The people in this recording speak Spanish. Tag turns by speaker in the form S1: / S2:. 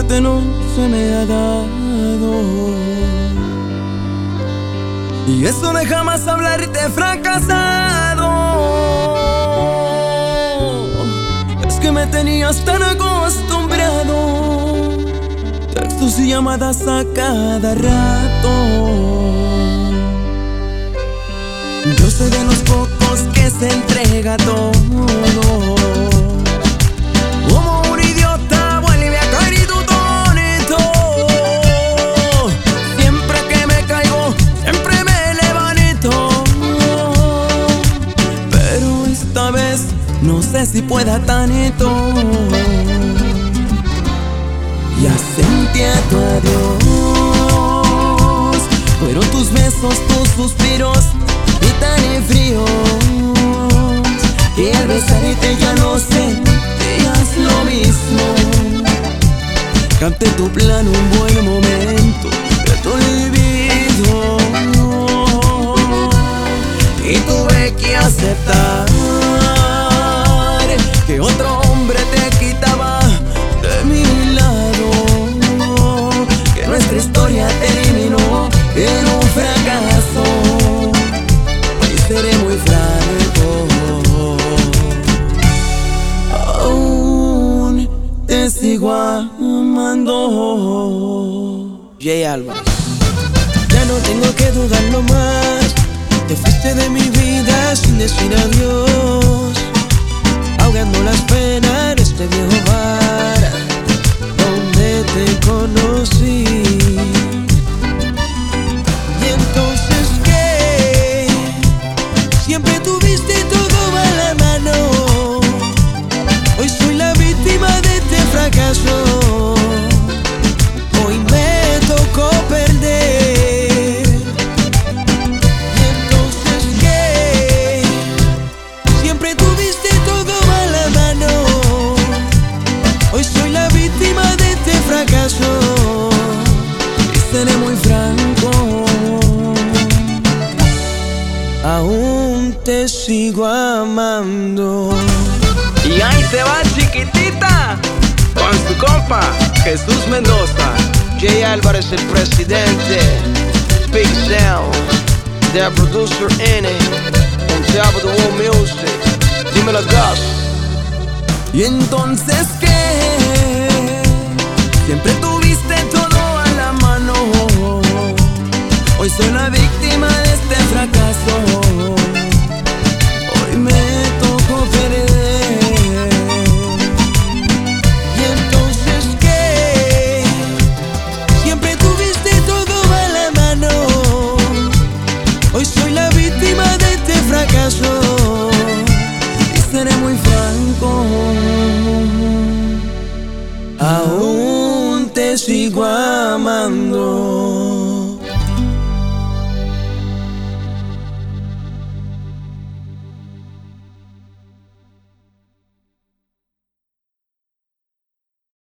S1: suerte no se me ha dado. Y eso de jamás hablarte fracasado, es que me tenías tan acostumbrado. Textos y llamadas a cada rato. Yo soy de los pocos que se entrega todo. Como un idiota vuelve a caer y tú tonito. Siempre que me caigo, siempre me levanto. Pero esta vez no sé si pueda tanto. Ya sentí a tu adiós. Fueron tus besos, tus suspiros y tan fríos, que al besarte ya no sentías lo mismo. Canté tu plan un buen momento de tu olvido, y tuve que aceptar que otro hombre te quitaba de mi lado, que nuestra historia terminó en un fracaso. Y seré muy franco, aún te sigo amando.
S2: J Álvarez. Ya no tengo que dudarlo más. Te fuiste de mi vida sin decir adiós, ahogando las penas en este viejo bar donde te conocí. Y entonces, ¿qué? Siempre tuviste todo a la mano. Hoy soy la víctima de este fracaso. Hoy me tocó perder. Y entonces, ¿qué? Siempre tuviste todo a la mano. Hoy soy la víctima de este fracaso.
S1: Y seré muy franco,
S2: aún te sigo amando.
S3: Y ahí se va chiquitita con su compa Jesús Mendoza.
S2: J Álvarez el presidente, Big Sound, the producer in it, on top of the world music. Dímelo Gus.
S1: y entonces ¿qué? Siempre tuviste todo a la mano. Hoy soy la víctima